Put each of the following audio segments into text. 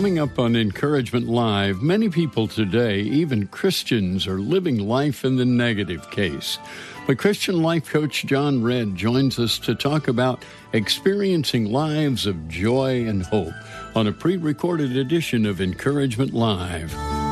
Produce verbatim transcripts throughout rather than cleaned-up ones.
Coming up on Encouragement Live, many people today, even Christians, are living life in the negative case. But Christian life coach John Redd joins us to talk about experiencing lives of joy and hope on a pre-recorded edition of Encouragement Live.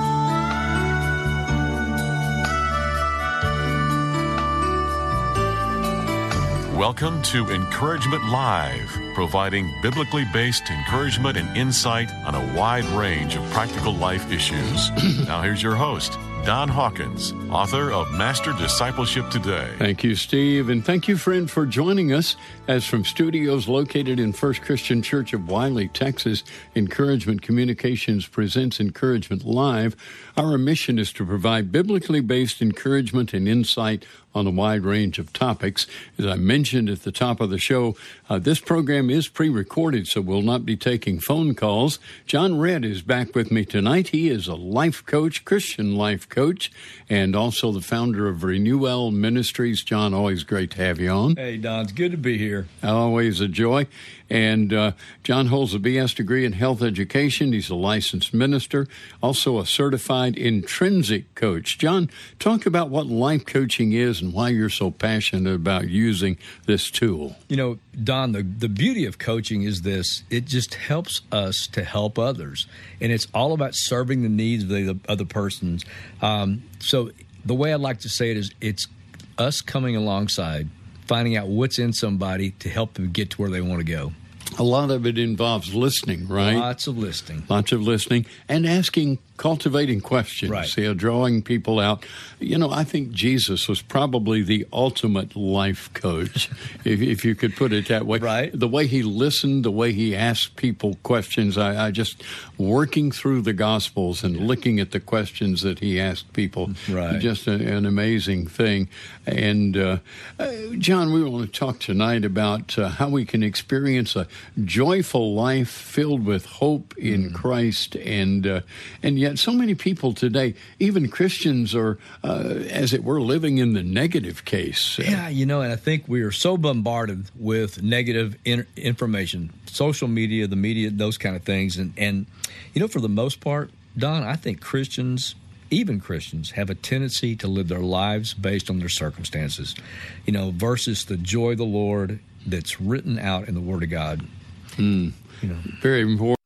Welcome to Encouragement Live, providing biblically based encouragement and insight on a wide range of practical life issues. Now here's your host, Don Hawkins, author of Master Discipleship Today. Thank you, Steve, and thank you, friend, for joining us as from studios located in First Christian Church of Wiley, Texas, Encouragement Communications presents Encouragement Live. Our mission is to provide biblically based encouragement and insight on a wide range of topics. As I mentioned at the top of the show, uh, this program is pre-recorded, so we'll not be taking phone calls. John Redd is back with me tonight. He is a life coach, Christian life coach, and also the founder of Renewal Ministries. John, always great to have you on. Hey, Don, it's good to be here. Always a joy. And uh, John holds a B S degree in health education. He's a licensed minister, also a certified intrinsic coach. John, talk about what life coaching is and why you're so passionate about using this tool. You know, Don, the, the beauty of coaching is this. It just helps us to help others. And it's all about serving the needs of the other persons. Um, so the way I'd like to say it is it's us coming alongside, finding out what's in somebody to help them get to where they want to go. A lot of it involves listening, right? Lots of listening. Lots of listening and asking, cultivating questions, right. You know, drawing people out. You know, I think Jesus was probably the ultimate life coach, if, if you could put it that way. Right. The way he listened, the way he asked people questions, I, I just, working through the Gospels and yeah. looking at the questions that he asked people, right. just a, an amazing thing. And, uh, uh, John, we want to talk tonight about uh, how we can experience a joyful life filled with hope in mm. Christ, and uh, and yet so many people today, even Christians, are, uh, as it were, living in the negative case. Yeah, you know, and I think we are so bombarded with negative in- information, social media, the media, those kind of things, and, and, you know, for the most part, Don, I think Christians, even Christians, have a tendency to live their lives based on their circumstances, you know, versus the joy of the Lord that's written out in the Word of God. Mm. You know, very important.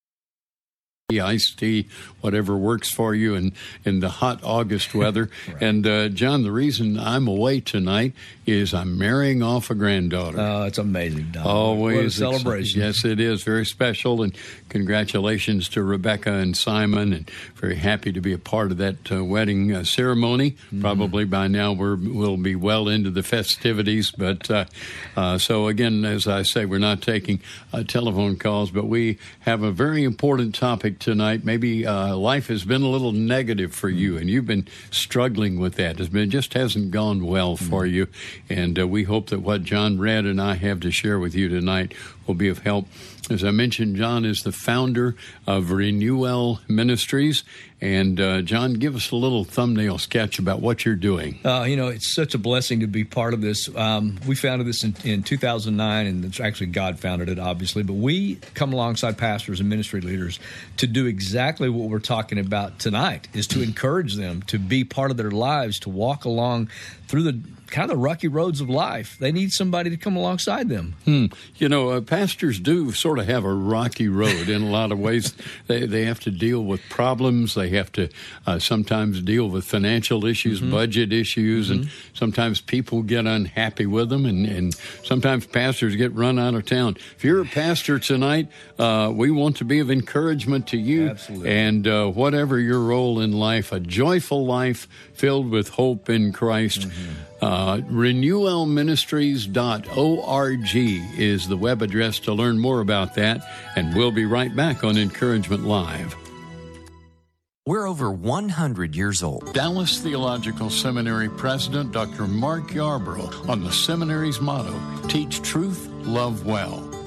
Iced tea, whatever works for you in, in the hot August weather. Right. And, uh, John, the reason I'm away tonight is I'm marrying off a granddaughter. Oh, it's amazing, Don. Always. What a celebration. Yes, it is. Very special. And congratulations to Rebecca and Simon. And very happy to be a part of that uh, wedding uh, ceremony. Mm-hmm. Probably by now we're, we'll be well into the festivities. But uh, uh, so, again, as I say, we're not taking uh, telephone calls, but we have a very important topic tonight. Maybe uh, life has been a little negative for you, and you've been struggling with that. It's been, it just hasn't gone well for mm-hmm. you, and uh, we hope that what John Redd and I have to share with you tonight will be of help. As I mentioned, John is the founder of Renewal Ministries. And, uh, John, give us a little thumbnail sketch about what you're doing. Uh, you know, it's such a blessing to be part of this. Um, we founded this in, in two thousand nine, and it's actually God founded it, obviously. But we come alongside pastors and ministry leaders to do exactly what we're talking about tonight, is to encourage them to be part of their lives, to walk along through the kind of the rocky roads of life. They need somebody to come alongside them. Hmm. You know, uh, pastors do sort of have a rocky road in a lot of ways. They they have to deal with problems. They have to uh, sometimes deal with financial issues, mm-hmm. budget issues, mm-hmm. and sometimes people get unhappy with them, and, and sometimes pastors get run out of town. If you're a pastor tonight, uh, we want to be of encouragement to you. Absolutely. And uh, whatever your role in life, a joyful life filled with hope in Christ. Mm-hmm. Uh, renewal ministries dot org is the web address to learn more about that, and we'll be right back on Encouragement Live. We're over one hundred years old. Dallas Theological Seminary President Doctor Mark Yarbrough on the seminary's motto, Teach Truth, Love Well.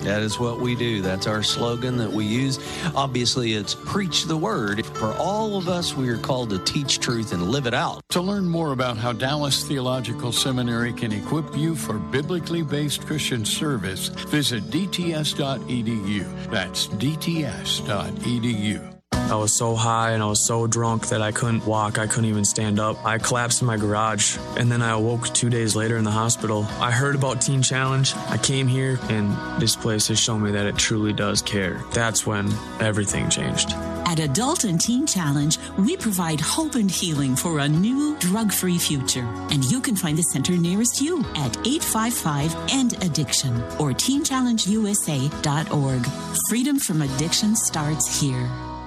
That is what we do. That's our slogan that we use. Obviously, it's preach the word. For all of us, we are called to teach truth and live it out. To learn more about how Dallas Theological Seminary can equip you for biblically based Christian service, visit d t s dot e d u. That's d t s dot e d u. I was so high and I was so drunk that I couldn't walk. I couldn't even stand up. I collapsed in my garage, and then I awoke two days later in the hospital. I heard about Teen Challenge. I came here, and this place has shown me that it truly does care. That's when everything changed. At Adult and Teen Challenge, we provide hope and healing for a new drug-free future. And you can find the center nearest you at eight five five end addiction or teen challenge u s a dot org. Freedom from addiction starts here.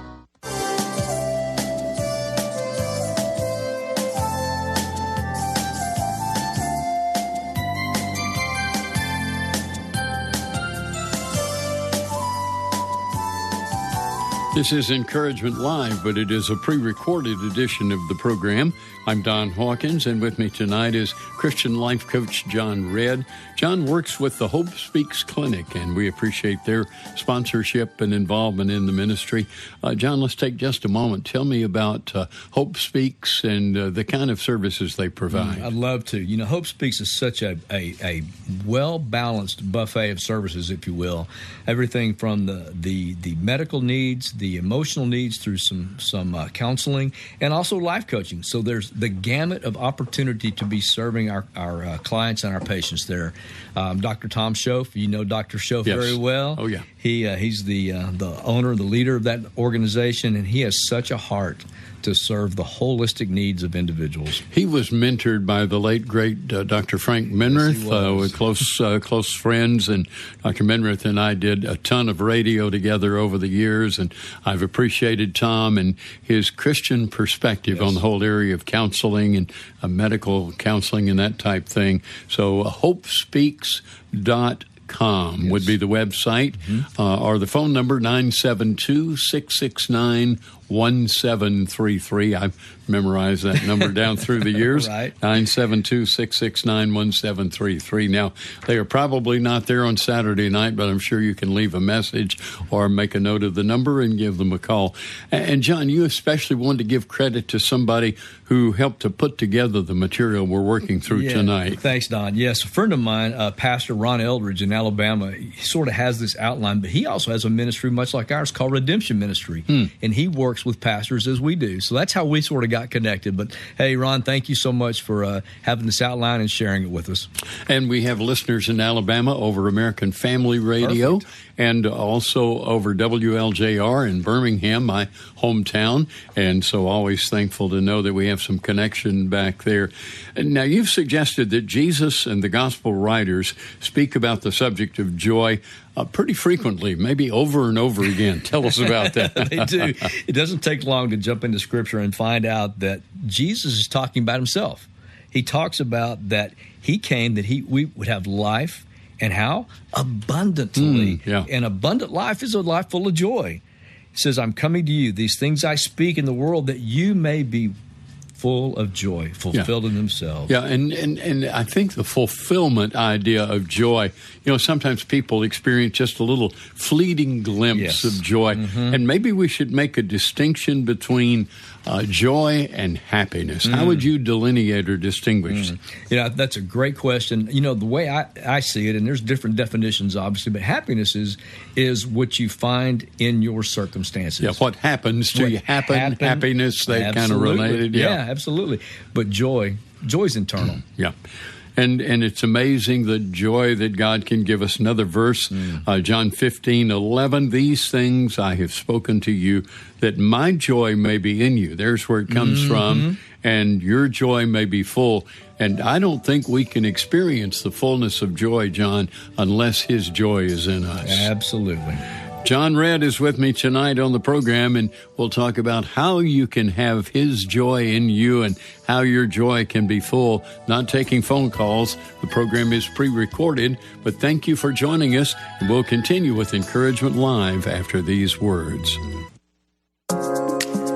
This is Encouragement Live, but it is a pre-recorded edition of the program. I'm Don Hawkins, and with me tonight is Christian life coach John Redd. John works with the Hope Speaks Clinic, and we appreciate their sponsorship and involvement in the ministry. Uh, John, let's take just a moment. Tell me about uh, Hope Speaks and uh, the kind of services they provide. I'd love to. You know, Hope Speaks is such a, a, a well-balanced buffet of services, if you will. Everything from the, the, the medical needs, the emotional needs through some, some uh, counseling, and also life coaching. So there's the gamut of opportunity to be serving our, our uh, clients and our patients there. Um, Doctor Tom Schoaf, you know Doctor Schoaf yes. very well. Oh, yeah. He uh, He's the, uh, the owner, the leader of that organization, and he has such a heart to serve the holistic needs of individuals. He was mentored by the late, great uh, Doctor Frank Menrith. Yes, uh, we're close, uh, close friends, and Doctor Menrith and I did a ton of radio together over the years, and I've appreciated Tom and his Christian perspective yes. on the whole area of counseling and uh, medical counseling and that type thing. So uh, hope speaks dot com yes. would be the website, mm-hmm. uh, or the phone number nine seven two, six six nine, one seven three three. I've memorized that number down through the years. Right. nine seven two, six six nine, one seven three three. Now, they are probably not there on Saturday night, but I'm sure you can leave a message or make a note of the number and give them a call. And, John, you especially wanted to give credit to somebody who helped to put together the material we're working through yeah. tonight. Thanks, Don. Yes, a friend of mine, uh, Pastor Ron Eldridge in Alabama, he sort of has this outline, but he also has a ministry much like ours called Redemption Ministry, hmm. and he works with pastors as we do. So that's how we sort of got connected. But, hey, Ron, thank you so much for uh, having this outline and sharing it with us. And we have listeners in Alabama over American Family Radio. Perfect. And also over W L J R in Birmingham, my hometown. And so always thankful to know that we have some connection back there. And now, you've suggested that Jesus and the gospel writers speak about the subject of joy uh, pretty frequently, maybe over and over again. Tell us about that. They do. It doesn't take long to jump into Scripture and find out that Jesus is talking about himself. He talks about that he came that he we would have life. And how? Abundantly. Mm, yeah. An abundant life is a life full of joy. He says, I'm coming to you. These things I speak in the world that you may be full of joy, fulfilled yeah. in themselves. Yeah, and, and, and I think the fulfillment idea of joy, you know, sometimes people experience just a little fleeting glimpse yes. of joy. Mm-hmm. And maybe we should make a distinction between uh, joy and happiness. Mm. How would you delineate or distinguish? Mm. Yeah, that's a great question. You know, the way I, I see it, and there's different definitions, obviously, but happiness is, is what you find in your circumstances. Yeah, what happens to what you happen, happen, happiness, they kind of related. Yeah. yeah, absolutely. But joy, joy's internal. Yeah. And and it's amazing the joy that God can give us. Another verse, mm. uh, John fifteen eleven, these things I have spoken to you, that my joy may be in you. There's where it comes mm-hmm. from, and your joy may be full. And I don't think we can experience the fullness of joy, John, unless his joy is in us. Absolutely. John Redd is with me tonight on the program, and we'll talk about how you can have his joy in you and how your joy can be full. Not taking phone calls. The program is pre-recorded, but thank you for joining us, and we'll continue with Encouragement Live after these words.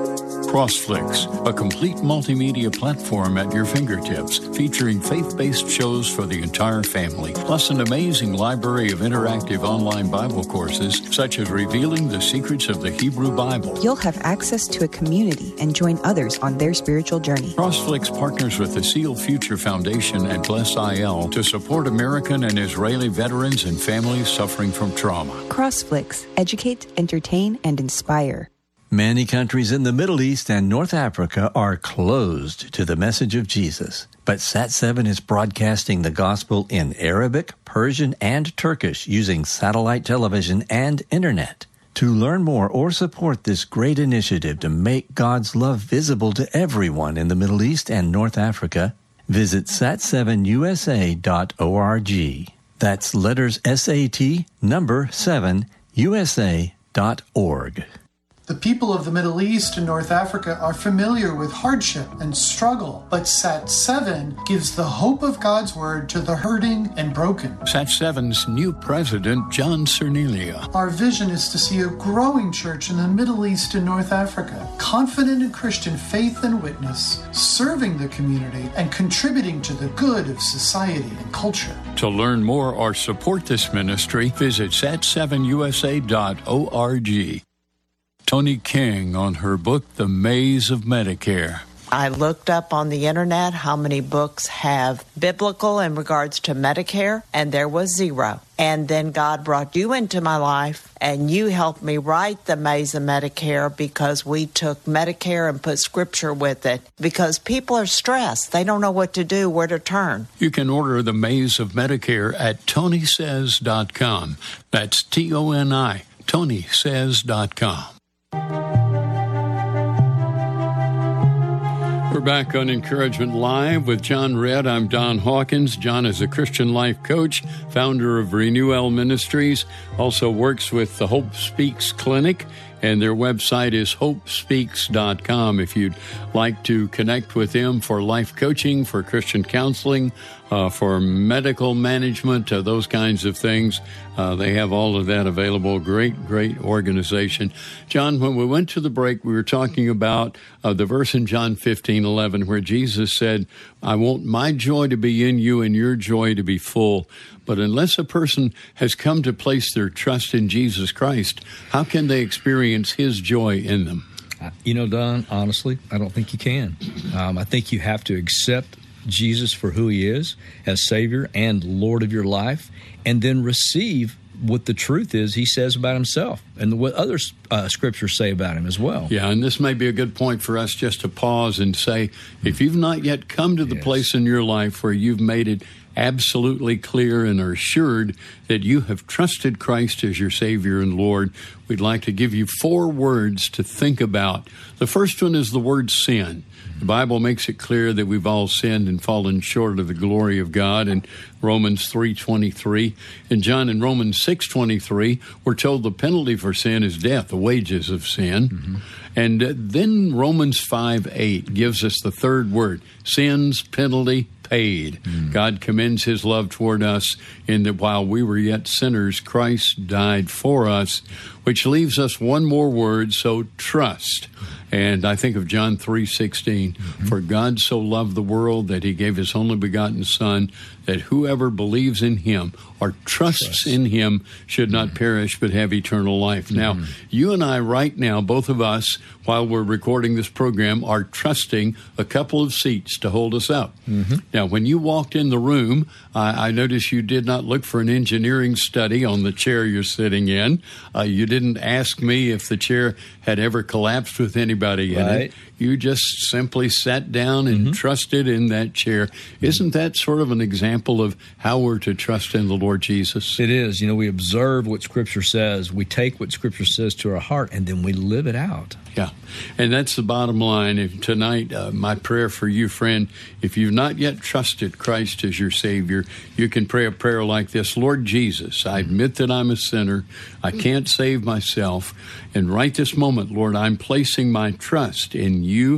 CrossFlix, a complete multimedia platform at your fingertips, featuring faith-based shows for the entire family, plus an amazing library of interactive online Bible courses, such as Revealing the Secrets of the Hebrew Bible. You'll have access to a community and join others on their spiritual journey. CrossFlix partners with the Seal Future Foundation and Bless I L to support American and Israeli veterans and families suffering from trauma. CrossFlix. Educate, entertain, and inspire. Many countries in the Middle East and North Africa are closed to the message of Jesus. But Sat seven is broadcasting the gospel in Arabic, Persian, and Turkish using satellite television and internet. To learn more or support this great initiative to make God's love visible to everyone in the Middle East and North Africa, visit sat seven u s a dot org. That's letters S A T, number seven, U S A dot org. The people of the Middle East and North Africa are familiar with hardship and struggle, but Sat seven gives the hope of God's Word to the hurting and broken. Sat seven's new president, John Cernelia. Our vision is to see a growing church in the Middle East and North Africa, confident in Christian faith and witness, serving the community and contributing to the good of society and culture. To learn more or support this ministry, visit sat seven u s a dot org. Tony King on her book, The Maze of Medicare. I looked up on the internet how many books have biblical in regards to Medicare, and there was zero. And then God brought you into my life, and you helped me write The Maze of Medicare because we took Medicare and put scripture with it. Because people are stressed. They don't know what to do, where to turn. You can order The Maze of Medicare at tony says dot com. That's T O N I, tony says dot com. We're back on Encouragement Live with John Redd. I'm Don Hawkins. John is a Christian life coach, founder of Renewal Ministries, also works with the Hope Speaks Clinic, and their website is hope speaks dot com. If you'd like to connect with them for life coaching, for Christian counseling, uh, for medical management, uh, those kinds of things, uh, they have all of that available. Great, great organization. John, when we went to the break, we were talking about uh, the verse in John fifteen eleven where Jesus said, I want my joy to be in you and your joy to be full. But unless a person has come to place their trust in Jesus Christ, how can they experience his joy in them? You know, Don, honestly, I don't think you can. Um, I think you have to accept Jesus for who he is as Savior and Lord of your life, and then receive what the truth is he says about himself and what other uh, scriptures say about him as well. Yeah, and this may be a good point for us just to pause and say, if you've not yet come to the yes. place in your life where you've made it absolutely clear and are assured that you have trusted Christ as your Savior and Lord, we'd like to give you four words to think about. The first one is the word sin. The Bible makes it clear that we've all sinned and fallen short of the glory of God in Romans three twenty-three. And John, in Romans six twenty-three, we're told the penalty for sin is death, the wages of sin. Mm-hmm. And uh, then Romans five eight gives us the third word, sin's penalty paid. Mm. God commends his love toward us in that while we were yet sinners, Christ died for us, which leaves us one more word, so trust. And I think of John three sixteen, mm-hmm. For God so loved the world that he gave his only begotten Son, that whoever believes in him or trusts Trust. in him should not mm-hmm. perish but have eternal life. Mm-hmm. Now, you and I right now, both of us, while we're recording this program, are trusting a couple of seats to hold us up. Mm-hmm. Now, when you walked in the room, I, I noticed you did not look for an engineering study on the chair you're sitting in. Uh, you didn't ask me if the chair had ever collapsed with anybody in right. it. You just simply sat down and mm-hmm. trusted in that chair. Isn't that sort of an example of how we're to trust in the Lord Jesus? It is. You know, we observe what Scripture says. We take what Scripture says to our heart, and then we live it out. Yeah, and that's the bottom line. If tonight, uh, my prayer for you, friend, if you've not yet trusted Christ as your Savior, you can pray a prayer like this. Lord Jesus, I admit that I'm a sinner. I can't save myself. And right this moment, Lord, I'm placing my trust in you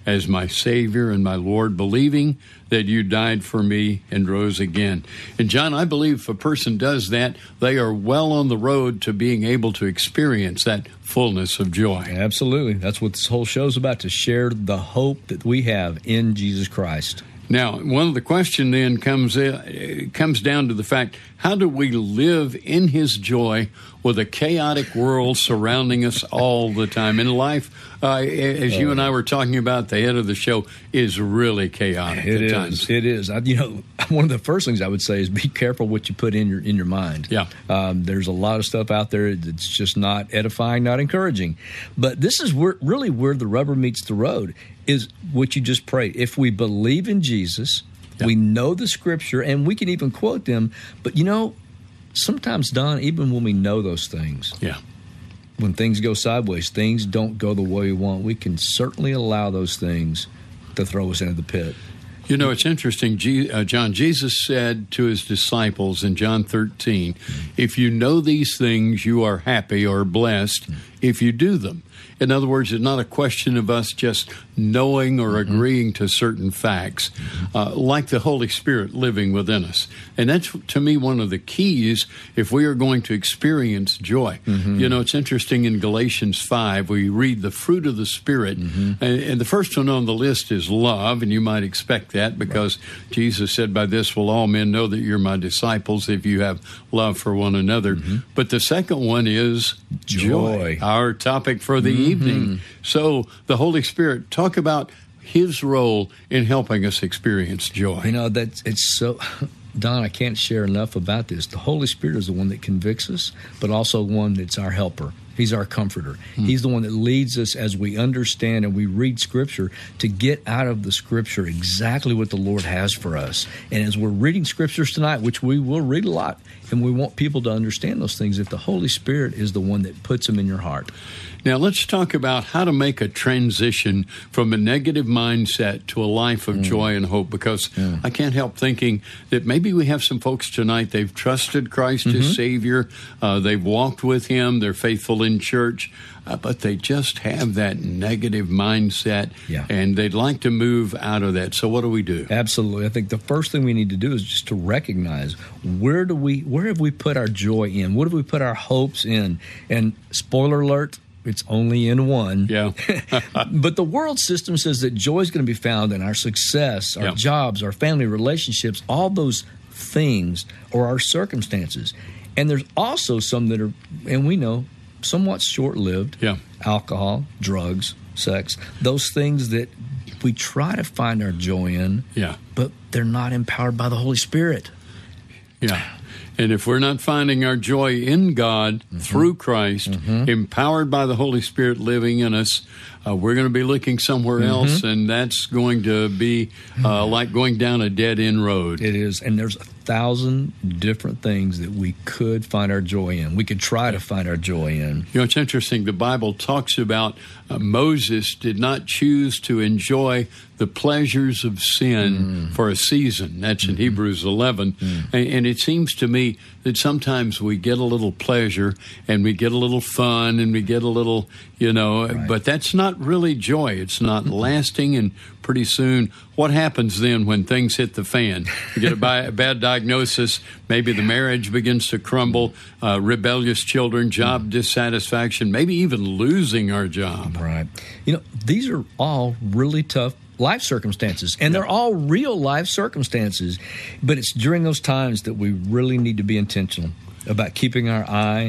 as my Savior and my Lord, believing that you died for me and rose again. And John, I believe if a person does that, they are well on the road to being able to experience that fullness of joy. Absolutely. That's what this whole show's about, to share the hope that we have in Jesus Christ. Now, one of the question then comes in, comes down to the fact, how do we live in His joy with a chaotic world surrounding us all the time? In life, uh, as you and I were talking about, the head of the show is really chaotic It at is. times. It is. I, you know, one of the first things I would say is be careful what you put in your in your mind. Yeah. Um, there's a lot of stuff out there that's just not edifying, not encouraging. But this is where, really where the rubber meets the road, is what you just prayed. If we believe in Jesus, yeah. we know the Scripture, and we can even quote them. But, you know, sometimes, Don, even when we know those things, yeah, when things go sideways, things don't go the way we want, we can certainly allow those things to throw us into the pit. You know, it's interesting, G- uh, John. Jesus said to His disciples in John thirteen, if you know these things, you are happy or blessed if you do them. In other words, it's not a question of us just knowing or mm-hmm. agreeing to certain facts, uh, like the Holy Spirit living within us. And that's, to me, one of the keys if we are going to experience joy. Mm-hmm. You know, it's interesting in Galatians five, we read the fruit of the Spirit, mm-hmm. and, and the first one on the list is love, and you might expect that because right. Jesus said, by this will all men know that you're my disciples if you have love for one another. Mm-hmm. But the second one is joy, joy. Our topic for the mm-hmm. evening. So the Holy Spirit, talk about His role in helping us experience joy. You know, that's it's so, Don, I can't share enough about this. The Holy Spirit is the one that convicts us, but also one that's our helper. He's our comforter. Hmm. He's the one that leads us as we understand and we read Scripture to get out of the Scripture exactly what the Lord has for us. And as we're reading Scriptures tonight, which we will read a lot, and we want people to understand those things, if the Holy Spirit is the one that puts them in your heart. Now, let's talk about how to make a transition from a negative mindset to a life of mm. joy and hope, because yeah. I can't help thinking that maybe we have some folks tonight, they've trusted Christ mm-hmm. as Savior, uh, they've walked with Him, they're faithful in church, uh, but they just have that negative mindset, yeah. and they'd like to move out of that. So what do we do? Absolutely. I think the first thing we need to do is just to recognize where do we, where have we put our joy in? What have we put our hopes in? And spoiler alert, it's only in one. Yeah. But the world system says that joy is going to be found in our success, our yeah. jobs, our family relationships, all those things, or our circumstances. And there's also some that are, and we know, somewhat short-lived. Yeah. Alcohol, drugs, sex, those things that we try to find our joy in, yeah. but they're not empowered by the Holy Spirit. Yeah. And if we're not finding our joy in God mm-hmm. through Christ, mm-hmm. empowered by the Holy Spirit living in us, uh, we're going to be looking somewhere mm-hmm. else, and that's going to be uh, like going down a dead-end road. It is, and there's a thousand different things that we could find our joy in. We could try to find our joy in. You know, it's interesting. The Bible talks about uh, Moses did not choose to enjoy the pleasures of sin mm. for a season. That's in mm-hmm. Hebrews eleven. Mm. And, and it seems to me that sometimes we get a little pleasure and we get a little fun and we get a little, you know, right. but that's not really joy. It's not mm-hmm. lasting, and pretty soon, what happens then when things hit the fan? You get a, bi- a bad diagnosis, maybe the marriage begins to crumble, uh, rebellious children, job mm. dissatisfaction, maybe even losing our job. Right. You know, these are all really tough life circumstances, and they're all real life circumstances, but it's during those times that we really need to be intentional about keeping our eye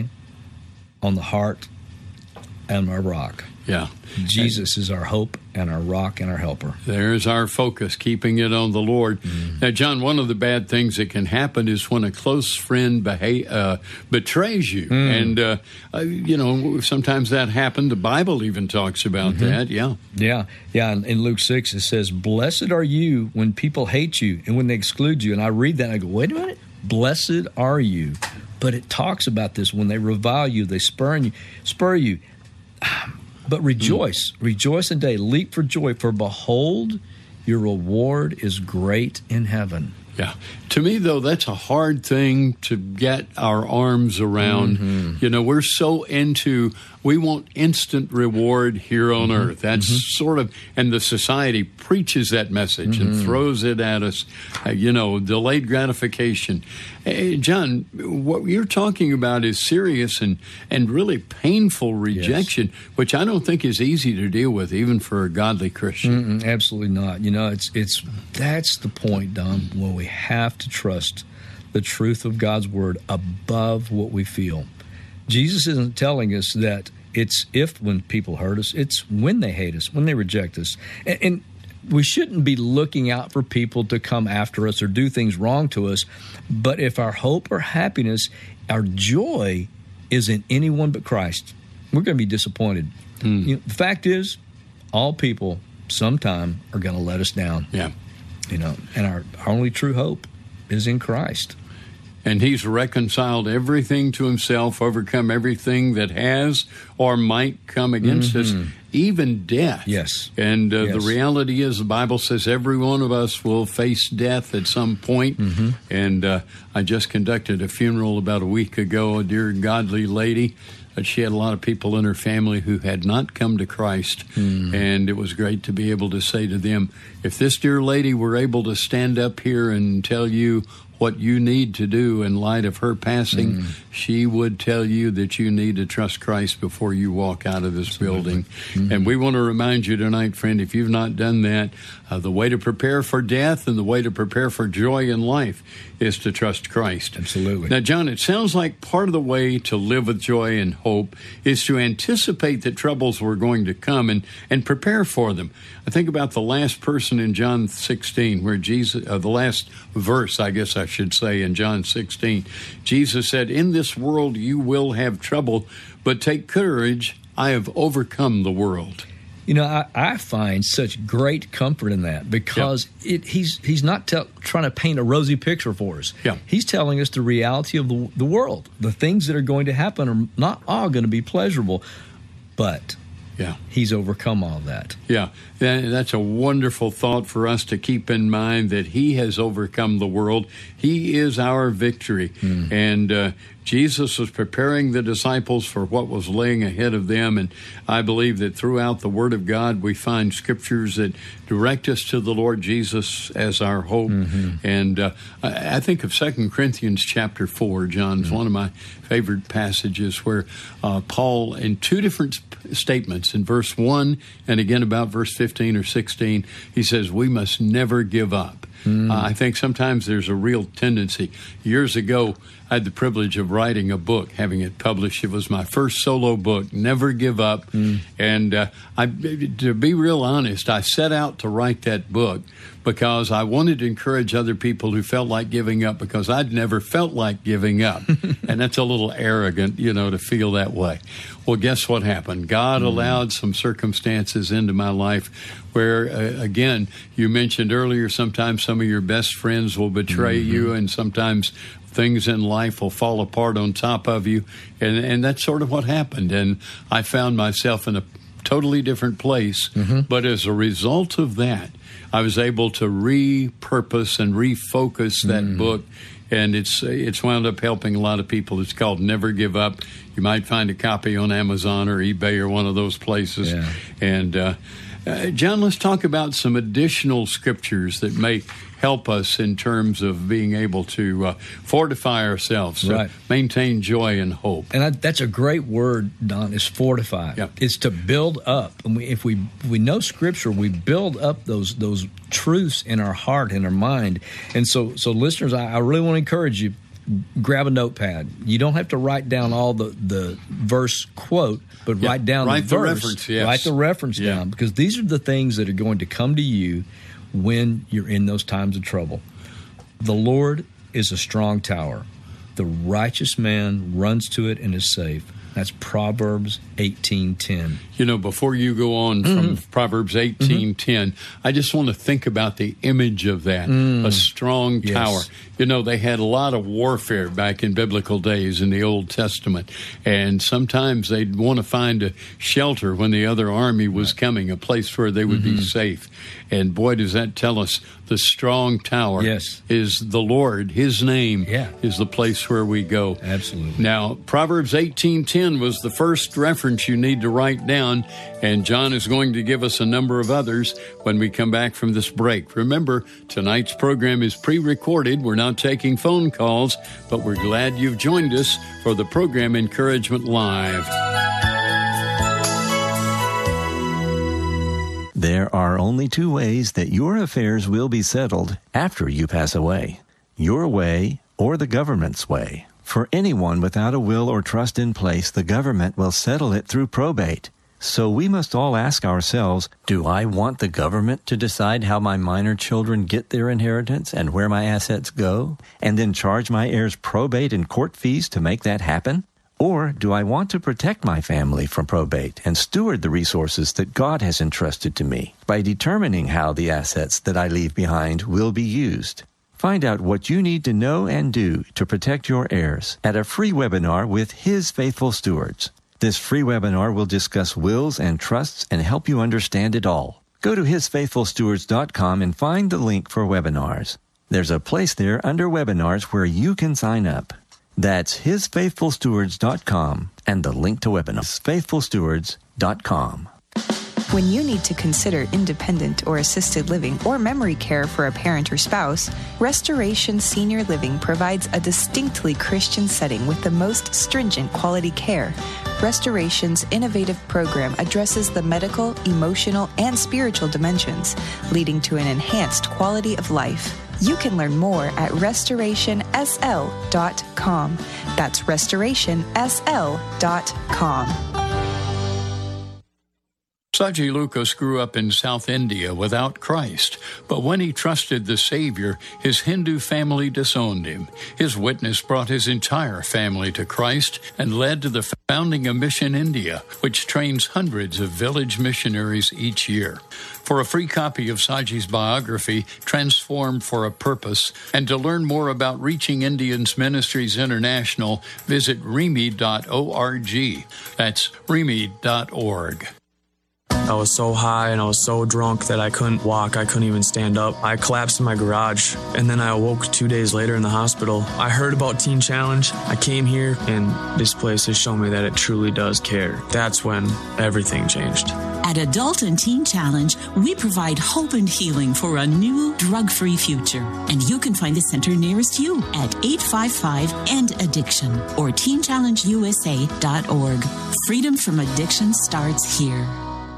on the heart and our rock. Yeah. Jesus is our hope and our rock and our helper. There's our focus, keeping it on the Lord. Mm. Now, John, one of the bad things that can happen is when a close friend beha- uh, betrays you. Mm. And, uh, uh, you know, sometimes that happened. The Bible even talks about mm-hmm. that. Yeah. Yeah. Yeah. In, in Luke six, it says, blessed are you when people hate you and when they exclude you. And I read that and I go, wait a minute. Blessed are you. But it talks about this when they revile you, they spurn you, spur you. But rejoice, mm. rejoice in day, leap for joy, for behold, your reward is great in heaven. Yeah. To me, though, that's a hard thing to get our arms around. Mm-hmm. You know, we're so into, we want instant reward here on Mm-hmm. earth. That's Mm-hmm. sort of, and the society preaches that message Mm-hmm. and throws it at us, uh, you know, delayed gratification. Hey, John, what you're talking about is serious and, and really painful rejection, yes. which I don't think is easy to deal with, even for a godly Christian. Mm-mm, absolutely not. You know, it's it's that's the point, Don, where we have to trust the truth of God's word above what we feel. Jesus isn't telling us that it's if when people hurt us, it's when they hate us, when they reject us. And, and we shouldn't be looking out for people to come after us or do things wrong to us. But if our hope or happiness, our joy is in anyone but Christ, we're going to be disappointed. Mm. You know, the fact is, all people sometime are going to let us down. Yeah. You know, and our, our only true hope is in Christ. And he's reconciled everything to himself, overcome everything that has or might come against mm-hmm. us, even death. Yes. And uh, yes. the reality is, the Bible says every one of us will face death at some point. Mm-hmm. And uh, I just conducted a funeral about a week ago, a dear godly lady. Uh, she had a lot of people in her family who had not come to Christ. Mm. And it was great to be able to say to them, if this dear lady were able to stand up here and tell you what you need to do in light of her passing, mm. she would tell you that you need to trust Christ before you walk out of this Absolutely. building. Mm-hmm. And we want to remind you tonight, friend, if you've not done that, uh, the way to prepare for death and the way to prepare for joy in life is to trust Christ. Absolutely. Now, John, it sounds like part of the way to live with joy and hope is to anticipate that troubles were going to come and, and prepare for them. I think about the last person in John sixteen, where Jesus, uh, the last verse, I guess I should say, in John sixteen, Jesus said, in this world you will have trouble, but take courage, I have overcome the world. You know, I, I find such great comfort in that because yep. it, he's he's not te- trying to paint a rosy picture for us. Yeah. He's telling us the reality of the, the world. The things that are going to happen are not all going to be pleasurable, but yeah, he's overcome all that. Yeah, that's a wonderful thought for us to keep in mind, that he has overcome the world. He is our victory. Mm. And uh, Jesus was preparing the disciples for what was laying ahead of them. And I believe that throughout the Word of God, we find scriptures that direct us to the Lord Jesus as our hope. Mm-hmm. And uh, I think of Second Corinthians chapter four, John. It's mm. one of my favorite passages where uh, Paul, in two different sp- statements, in verse one and again about verse fifteen or sixteen, he says, we must never give up. Mm. Uh, I think sometimes there's a real tendency. Years ago, I had the privilege of writing a book, having it published. It was my first solo book, Never Give Up. Mm. And uh, I, to be real honest, I set out to write that book because I wanted to encourage other people who felt like giving up, because I'd never felt like giving up. And that's a little arrogant, you know, to feel that way. Well, guess what happened? God mm. allowed some circumstances into my life where, uh, again, you mentioned earlier, sometimes some of your best friends will betray mm-hmm. you, and sometimes things in life will fall apart on top of you. And, and that's sort of what happened. And I found myself in a totally different place. Mm-hmm. But as a result of that, I was able to repurpose and refocus that mm. book. And it's it's wound up helping a lot of people. It's called Never Give Up. You might find a copy on Amazon or eBay or one of those places. Yeah. And, uh, uh, John, let's talk about some additional scriptures that may help us in terms of being able to uh, fortify ourselves, to right. maintain joy and hope. And I, that's a great word, Don, is fortify. Yep. It's to build up. And we, if we we know Scripture, we build up those those truths in our heart and our mind. And so, so listeners, I, I really want to encourage you, grab a notepad. You don't have to write down all the, the verse quote, but yeah. write down write the, the verse. reference, yes. Write the reference yeah. down, because these are the things that are going to come to you when you're in those times of trouble. The Lord is a strong tower. The righteous man runs to it and is safe. That's Proverbs eighteen ten. You know, before you go on from mm-hmm. Proverbs eighteen ten, mm-hmm. I just want to think about the image of that, mm. a strong yes. tower. You know, they had a lot of warfare back in biblical days in the Old Testament, and sometimes they'd want to find a shelter when the other army was right. coming, a place where they would mm-hmm. be safe. And boy, does that tell us the strong tower yes. is the Lord. His name yeah. is the place where we go. Absolutely. Now, Proverbs eighteen ten ten was the first reference you need to write down, and John is going to give us a number of others when we come back from this break. Remember, tonight's program is pre-recorded. We're not taking phone calls, but we're glad you've joined us for the program Encouragement Live. There are only two ways that your affairs will be settled after you pass away: your way or the government's way. For anyone without a will or trust in place, the government will settle it through probate. So we must all ask ourselves, do I want the government to decide how my minor children get their inheritance and where my assets go, and then charge my heirs probate and court fees to make that happen? Or do I want to protect my family from probate and steward the resources that God has entrusted to me by determining how the assets that I leave behind will be used? Find out what you need to know and do to protect your heirs at a free webinar with His Faithful Stewards. This free webinar will discuss wills and trusts and help you understand it all. Go to his faithful stewards dot com and find the link for webinars. There's a place there under webinars where you can sign up. That's his faithful stewards dot com and the link to webinars, faithful stewards dot com. When you need to consider independent or assisted living or memory care for a parent or spouse, Restoration Senior Living provides a distinctly Christian setting with the most stringent quality care. Restoration's innovative program addresses the medical, emotional, and spiritual dimensions, leading to an enhanced quality of life. You can learn more at restoration s l dot com. That's restoration s l dot com. Saji Lucas grew up in South India without Christ, but when he trusted the Savior, his Hindu family disowned him. His witness brought his entire family to Christ and led to the founding of Mission India, which trains hundreds of village missionaries each year. For a free copy of Saji's biography, Transformed for a Purpose, and to learn more about Reaching Indians Ministries International, visit remi dot org. That's remi dot org. I was so high and I was so drunk that I couldn't walk. I couldn't even stand up. I collapsed in my garage, and then I awoke two days later in the hospital. I heard about Teen Challenge. I came here, and this place has shown me that it truly does care. That's when everything changed. At Adult and Teen Challenge, we provide hope and healing for a new drug-free future. And you can find the center nearest you at eight five five end addiction or teen challenge u s a dot org. Freedom from addiction starts here.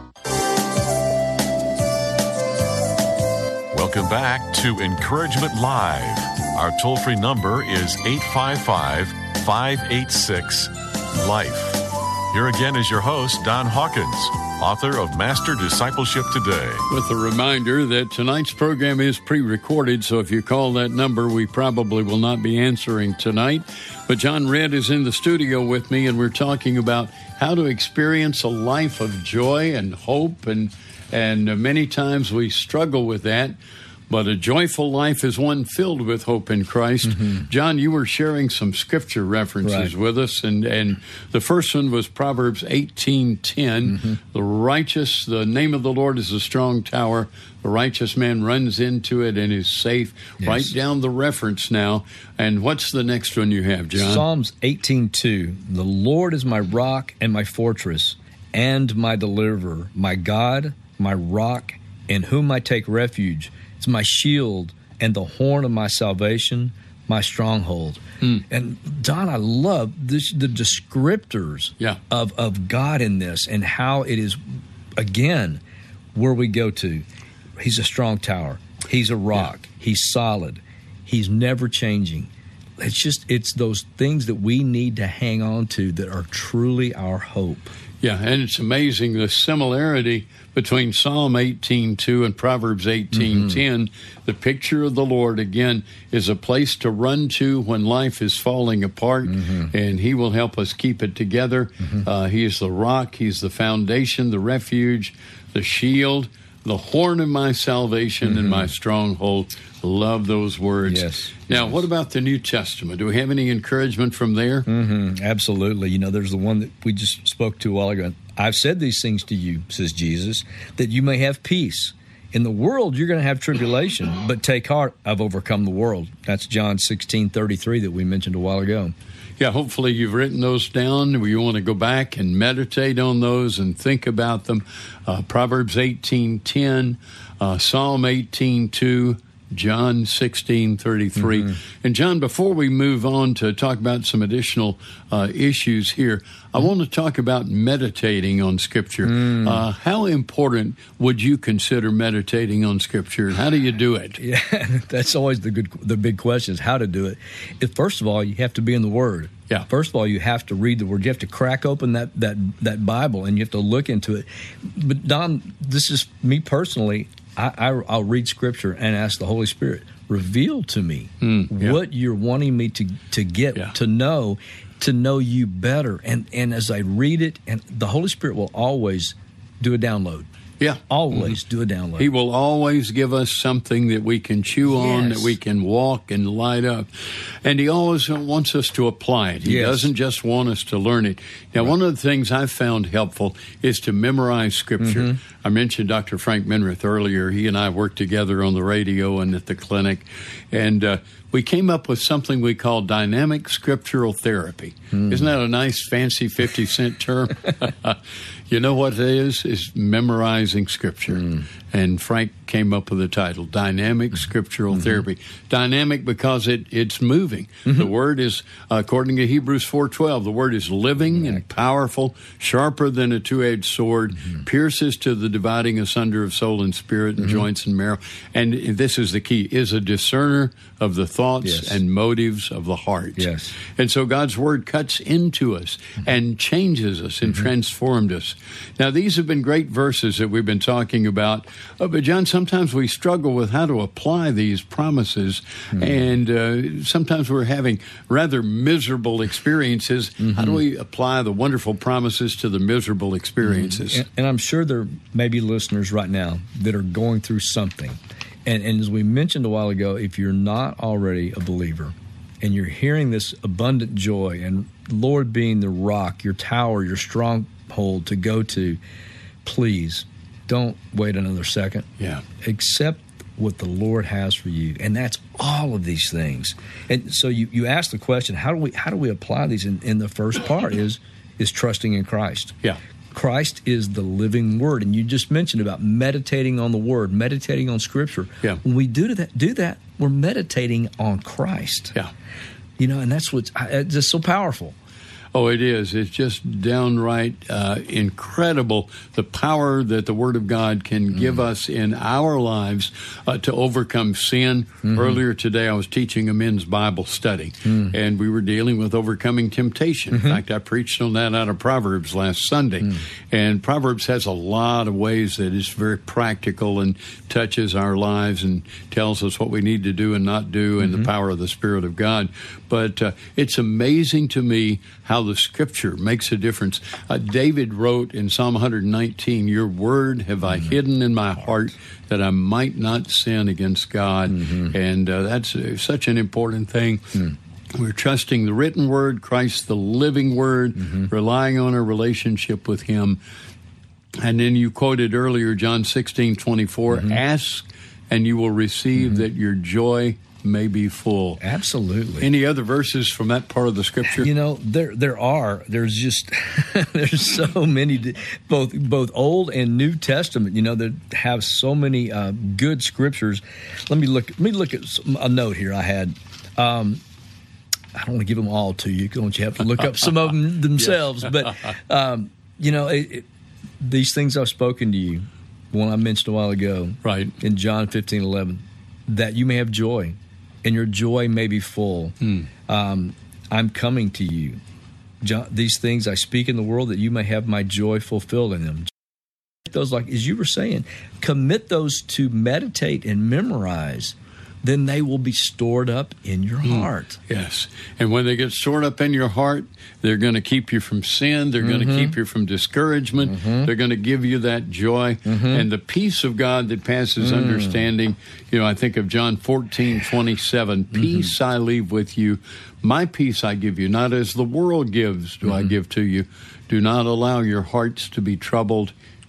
Welcome back to Encouragement Live. Our toll-free number is eight five five, five eight six, LIFE. Here again is your host, Don Hawkins, author of Master Discipleship Today. With a reminder that tonight's program is pre-recorded, so if you call that number, we probably will not be answering tonight. But John Redd is in the studio with me, and we're talking about how to experience a life of joy and hope, and and many times we struggle with that. But a joyful life is one filled with hope in Christ. Mm-hmm. John, you were sharing some scripture references right. with us, and, and the first one was Proverbs eighteen ten. Mm-hmm. The righteous, the name of the Lord is a strong tower. The righteous man runs into it and is safe. Yes. Write down the reference now. And what's the next one you have, John? Psalms eighteen two. The Lord is my rock and my fortress and my deliverer, my God, my rock, in whom I take refuge. It's my shield and the horn of my salvation, my stronghold. Mm. And Don, I love this, the descriptors yeah. of, of God in this, and how it is, again, where we go to. He's a strong tower. He's a rock. Yeah. He's solid. He's never changing. It's just, it's those things that we need to hang on to that are truly our hope. Yeah, and it's amazing the similarity between Psalm eighteen two and Proverbs eighteen ten. Mm-hmm. The picture of the Lord, again, is a place to run to when life is falling apart, mm-hmm. and He will help us keep it together. Mm-hmm. Uh, he is the rock, He's the foundation, the refuge, the shield, the horn of my salvation, mm-hmm. and my stronghold. Love those words. Yes. Now, yes. what about the New Testament? Do we have any encouragement from there? Mm-hmm. Absolutely. You know, there's the one that we just spoke to a while ago. I've said these things to you, says Jesus, that you may have peace. In the world, you're going to have tribulation, but take heart, I've overcome the world. That's John sixteen thirty-three that we mentioned a while ago. Yeah, hopefully you've written those down. You want to go back and meditate on those and think about them. Uh, Proverbs eighteen ten, uh, Psalm eighteen two, John sixteen thirty-three. Mm-hmm. And John, before we move on to talk about some additional uh, issues here, I want to talk about meditating on Scripture. Mm. Uh, how important would you consider meditating on Scripture, and how do you do it? Yeah, that's always the good, the big question is how to do it. If, first of all, you have to be in the Word. Yeah. First of all, you have to read the Word. You have to crack open that that that Bible, and you have to look into it. But Don, this is me personally. I, I, I'll read Scripture and ask the Holy Spirit, reveal to me mm, yeah. what you're wanting me to to get, yeah. to know, to know you better. And and as I read it, and the Holy Spirit will always do a download. Yeah. Always mm-hmm. do a download. He will always give us something that we can chew on, yes. that we can walk and light up. And he always wants us to apply it. He yes. doesn't just want us to learn it. Now, right. one of the things I've found helpful is to memorize Scripture. Mm-hmm. I mentioned Doctor Frank Minrath earlier. He and I worked together on the radio and at the clinic. And uh, we came up with something we call dynamic scriptural therapy. Mm. Isn't that a nice, fancy fifty cent term? You know what it is? It's memorizing Scripture. Mm. And Frank came up with the title, Dynamic Scriptural mm-hmm. Therapy. Dynamic because it, it's moving. Mm-hmm. The Word is, uh, according to Hebrews four twelve, the Word is living and powerful, sharper than a two-edged sword, mm-hmm. pierces to the dividing asunder of soul and spirit and mm-hmm. joints and marrow. And this is the key, is a discerner of the thoughts yes. and motives of the heart. Yes. And so God's Word cuts into us mm-hmm. and changes us and mm-hmm. transformed us. Now, these have been great verses that we've been talking about. Oh, but, John, sometimes we struggle with how to apply these promises, mm-hmm. and uh, sometimes we're having rather miserable experiences. Mm-hmm. How do we apply the wonderful promises to the miserable experiences? Mm-hmm. And, and I'm sure there may be listeners right now that are going through something. And, and as we mentioned a while ago, if you're not already a believer and you're hearing this abundant joy and Lord being the rock, your tower, your stronghold to go to, please don't wait another second. Yeah. Accept what the Lord has for you. And that's all of these things. And so you, you ask the question, how do we how do we apply these? And, and the first part is is trusting in Christ. Yeah. Christ is the living Word. And you just mentioned about meditating on the Word, meditating on Scripture. Yeah. When we do that, do that, we're meditating on Christ. Yeah. You know, and that's what's it's just so powerful. Oh, it is. It's just downright uh, incredible, the power that the Word of God can mm. give us in our lives uh, to overcome sin. Mm-hmm. Earlier today, I was teaching a men's Bible study, mm. and we were dealing with overcoming temptation. Mm-hmm. In fact, I preached on that out of Proverbs last Sunday. Mm. And Proverbs has a lot of ways that it's very practical and touches our lives and tells us what we need to do and not do and mm-hmm. the power of the Spirit of God. But uh, it's amazing to me how the Scripture makes a difference. Uh, David wrote in Psalm one nineteen, "Your word have I mm-hmm. hidden in my heart that I might not sin against God." Mm-hmm. And uh, that's uh, such an important thing. Mm. We're trusting the written Word, Christ the living Word, mm-hmm. relying on a relationship with Him. And then you quoted earlier John sixteen twenty-four, mm-hmm. "Ask and you will receive mm-hmm. that your joy may be full." Absolutely. Any other verses from that part of the Scripture? You know, there there are. There's just there's so many, both both Old and New Testament. You know, that have so many uh, good scriptures. Let me look. Let me look at some, a note here I had. Um, I don't want to give them all to you. Don't you have to look up some of them themselves? Yes. But um, you know, it, it, these things I've spoken to you, one I mentioned a while ago, right in John fifteen eleven, that you may have joy. And your joy may be full. Hmm. Um, I'm coming to you. John, these things I speak in the world that you may have my joy fulfilled in them. Those, like as you were saying, commit those to meditate and memorize. Then they will be stored up in your mm. heart. Yes. And when they get stored up in your heart, they're going to keep you from sin. They're mm-hmm. going to keep you from discouragement. Mm-hmm. They're going to give you that joy. Mm-hmm. And the peace of God that passes mm. understanding. You know, I think of John fourteen twenty-seven. Mm-hmm. Peace I leave with you. My peace I give you. Not as the world gives do mm-hmm. I give to you. Do not allow your hearts to be troubled,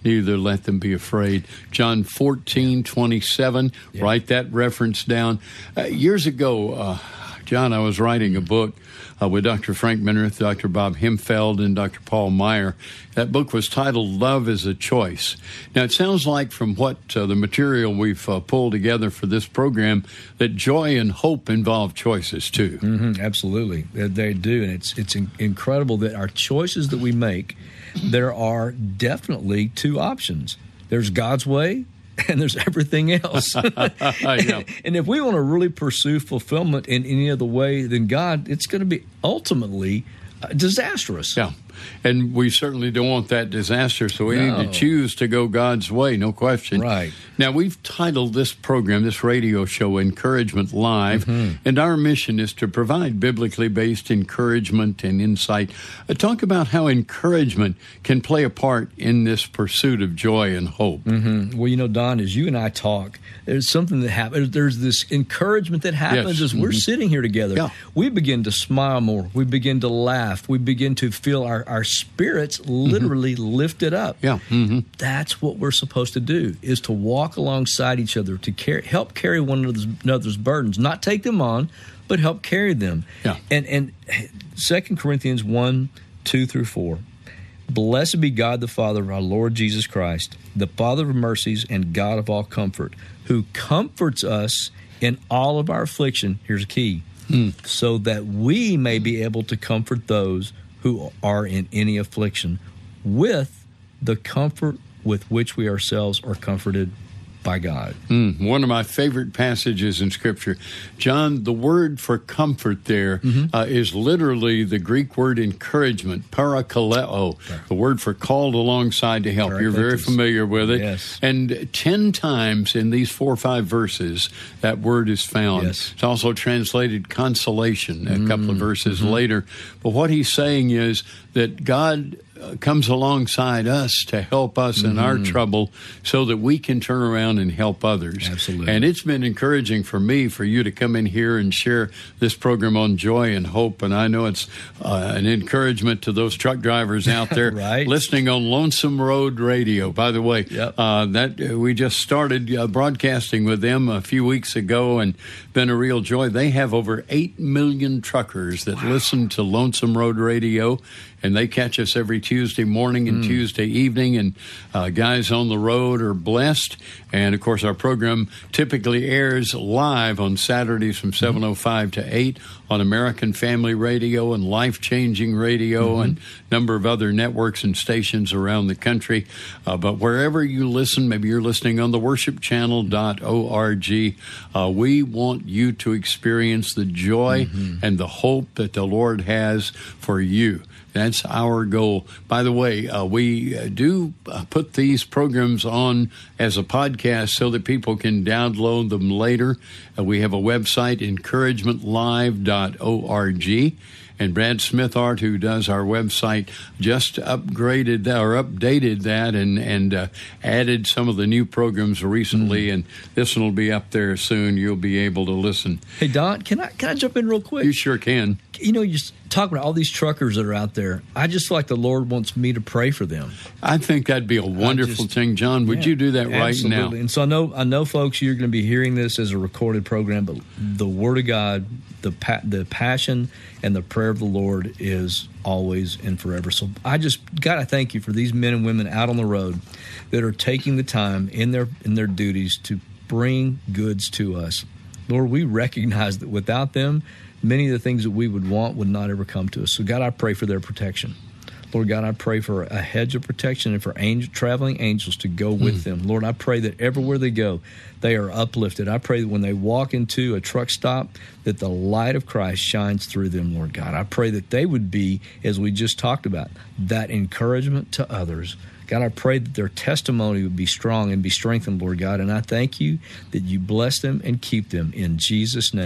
neither let them be afraid. John fourteen twenty-seven, yeah. Write that reference down. Uh, years ago, uh, John, I was writing a book uh, with Doctor Frank Minirth, Doctor Bob Himfeld, and Doctor Paul Meyer. That book was titled Love is a Choice. Now, it sounds like from what uh, the material we've uh, pulled together for this program that joy and hope involve choices, too. Mm-hmm, absolutely. They, they do, and it's, it's in- incredible that our choices that we make, there are definitely two options. There's God's way, and there's everything else. Yeah. And if we want to really pursue fulfillment in any other way than God, it's going to be ultimately uh, disastrous. Yeah. And we certainly don't want that disaster, so we No. need to choose to go God's way, no question. Right. Now, we've titled this program, this radio show, Encouragement Live, Mhm. and our mission is to provide biblically based encouragement and insight. Uh, talk about how encouragement can play a part in this pursuit of joy and hope. Mm-hmm. Well, you know, Don, as you and I talk, there's something that happens. There's this encouragement that happens Yes. as we're Mhm. sitting here together. Yeah. We begin to smile more. We begin to laugh. We begin to feel our, our spirits literally Mm-hmm. lifted up. Yeah. Mm-hmm. That's what we're supposed to do, is to walk alongside each other, to carry, help carry one another's, another's burdens, not take them on, but help carry them. Yeah. And, and Second Corinthians one, two through four. Blessed be God the Father of our Lord Jesus Christ, the Father of mercies and God of all comfort, who comforts us in all of our affliction. Here's a key. Mm. So that we may be able to comfort those who are in any affliction with the comfort with which we ourselves are comforted by God. Mm, one of my favorite passages in Scripture. John, the word for comfort there Mm-hmm. uh, is literally the Greek word encouragement, parakaleo, the word for called alongside to help. You're very Parakletos. familiar with it. Yes. And ten times in these four or five verses, that word is found. Yes. It's also translated consolation a Mm, couple of verses mhm. later. But what he's saying is that God uh, comes alongside us to help us in our Mhm. trouble so that we can turn around and help others. Absolutely. And it's been encouraging for me for you to come in here and share this program on joy and hope. And I know it's uh, an encouragement to those truck drivers out there Right. listening on Lonesome Road Radio. By the way, Yep. uh, that uh, we just started uh, broadcasting with them a few weeks ago, and been a real joy. They have over eight million truckers that listen to Lonesome Road Radio, and they catch us every Tuesday morning and Mm. Tuesday evening, and uh, guys on the road are blessed. And, of course, our program typically airs live on Saturdays from seven oh five to eight on American Family Radio and Life Changing Radio Mm-hmm. and a number of other networks and stations around the country. Uh, but wherever you listen, maybe you're listening on the worship channel dot org, uh, we want you to experience the joy Mm-hmm. and the hope that the Lord has for you. That's our goal. By the way, uh, we uh, do uh, put these programs on as a podcast so that people can download them later. Uh, we have a website, encouragement live dot org. And Brad Smithart, who does our website, just upgraded that, or updated that and, and uh, added some of the new programs recently. Mm. And this one will be up there soon. You'll be able to listen. Hey, Don, can I can I jump in real quick? You sure can. You know, you just talk about all these truckers that are out there. I just feel like the Lord wants me to pray for them. I think that'd be a wonderful just- thing. John, would Yeah, you do that right absolutely. now? And so I know, I know, folks, you're going to be hearing this as a recorded program, but the Word of God, the pa- the passion and the prayer of the Lord is always and forever. So I just, God, I thank you for these men and women out on the road that are taking the time in their in their duties to bring goods to us. Lord, we recognize that without them, many of the things that we would want would not ever come to us. So, God, I pray for their protection. Lord God, I pray for a hedge of protection and for angel, traveling angels to go with mm. them. Lord, I pray that everywhere they go, they are uplifted. I pray that when they walk into a truck stop, that the light of Christ shines through them, Lord God. I pray that they would be, as we just talked about, that encouragement to others. God, I pray that their testimony would be strong and be strengthened, Lord God. And I thank you that you bless them and keep them in Jesus' name.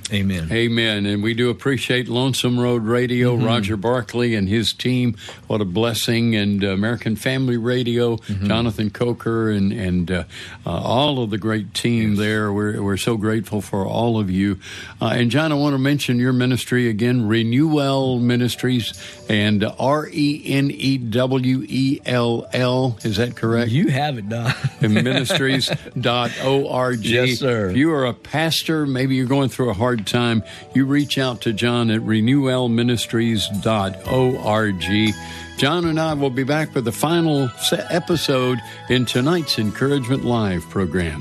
Amen. Amen. And we do appreciate Lonesome Road Radio, mm-hmm. Roger Barkley and his team. What a blessing. And uh, American Family Radio, mm-hmm. Jonathan Coker, and, and uh, uh, all of the great team yes. there. We're, we're so grateful for all of you. Uh, and, John, I want to mention your ministry again, Renewell Ministries, and R E N E W E L L. Is that correct? You have it, Don. Ministries dot org. Yes, sir. If you are a pastor, maybe you're going through a hard time, you reach out to John at renewell ministries dot org. John and I will be back with the final episode in tonight's Encouragement Live program.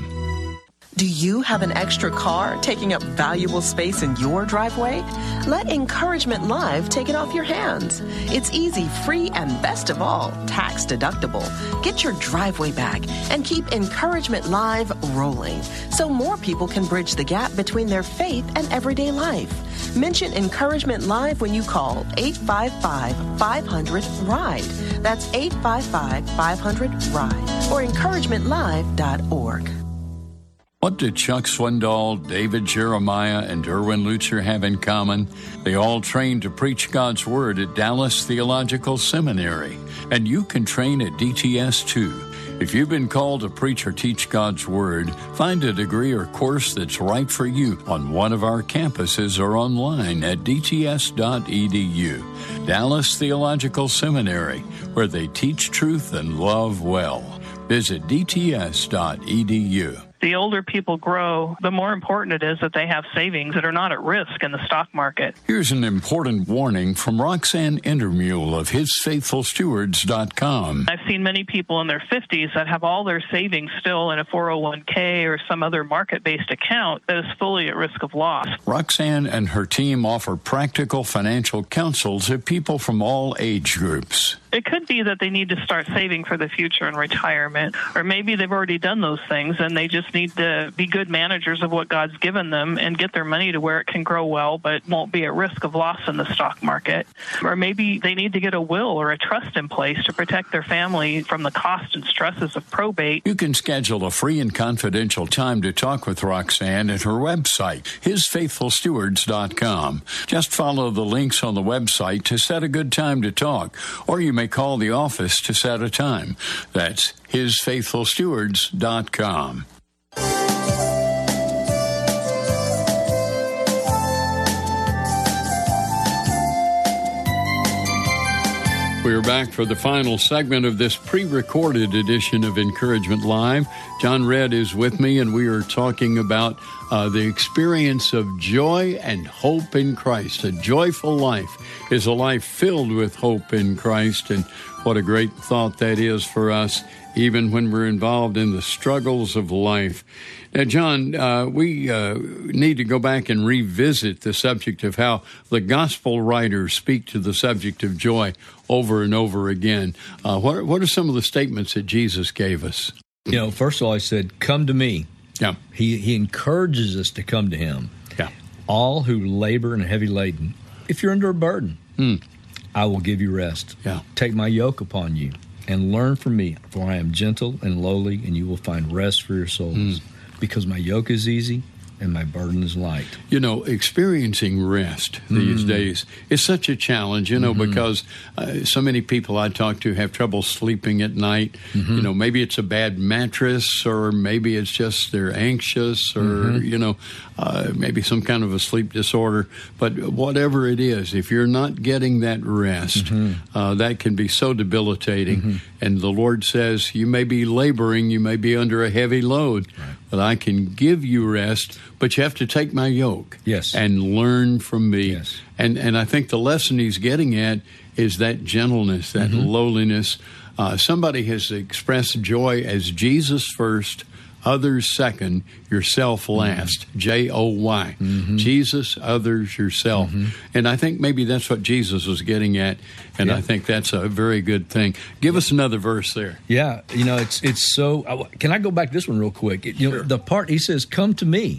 Do you have an extra car taking up valuable space in your driveway? Let Encouragement Live take it off your hands. It's easy, free, and best of all, tax deductible. Get your driveway back and keep Encouragement Live rolling so more people can bridge the gap between their faith and everyday life. Mention Encouragement Live when you call eight five five, five hundred, RIDE. That's eight five five, five hundred, RIDE or encouragement live dot org. What did Chuck Swindoll, David Jeremiah, and Erwin Lutzer have in common? They all trained to preach God's Word at Dallas Theological Seminary, and you can train at D T S too. If you've been called to preach or teach God's Word, find a degree or course that's right for you on one of our campuses or online at d t s dot e d u. Dallas Theological Seminary, where they teach truth and love well. Visit d t s dot e d u. The older people grow, the more important it is that they have savings that are not at risk in the stock market. Here's an important warning from Roxanne Intermule of his faithful stewards dot com. I've seen many people in their fifties that have all their savings still in a four oh one k or some other market-based account that is fully at risk of loss. Roxanne and her team offer practical financial counsel to people from all age groups. It could be that they need to start saving for the future and retirement, or maybe they've already done those things and they just need to be good managers of what God's given them and get their money to where it can grow well but won't be at risk of loss in the stock market. Or maybe they need to get a will or a trust in place to protect their family from the cost and stresses of probate. You can schedule a free and confidential time to talk with Roxanne at her website, his faithful stewards dot com. Just follow the links on the website to set a good time to talk, or you may call the office to set a time. That's his faithful stewards dot com. We are back for the final segment of this pre-recorded edition of Encouragement Live. John Redd is with me, and we are talking about uh, the experience of joy and hope in Christ. A joyful life is a life filled with hope in Christ, and what a great thought that is for us, even when we're involved in the struggles of life. Now, John, uh, we uh, need to go back and revisit the subject of how the gospel writers speak to the subject of joy over and over again. Uh, what, what are some of the statements that Jesus gave us? You know, first of all, he said, come to me. Yeah. He, he encourages us to come to him. Yeah. All who labor and are heavy laden. If you're under a burden, mm. I will give you rest. Yeah. Take my yoke upon you and learn from me, for I am gentle and lowly, and you will find rest for your souls. Mm. Because my yoke is easy and my burden is light. You know, experiencing rest these mm. days is such a challenge, you know, mm-hmm. because uh, so many people I talk to have trouble sleeping at night. Mm-hmm. You know, maybe it's a bad mattress, or maybe it's just they're anxious, or, mm-hmm. you know, uh, maybe some kind of a sleep disorder. But whatever it is, if you're not getting that rest, mm-hmm. uh, that can be so debilitating. Mm-hmm. And the Lord says, you may be laboring, you may be under a heavy load, right. but I can give you rest, but you have to take my yoke yes. and learn from me. Yes. And and I think the lesson he's getting at is that gentleness, that mm-hmm. lowliness. Uh, somebody has expressed joy as Jesus first, others second, yourself last. Mm-hmm. J O Y. Mm-hmm. Jesus, others, yourself. Mm-hmm. And I think maybe that's what Jesus was getting at, and yeah. I think that's a very good thing. Give yeah. us another verse there. Yeah, you know, it's it's so... Can I go back to this one real quick? You sure. know, the part, he says, come to me.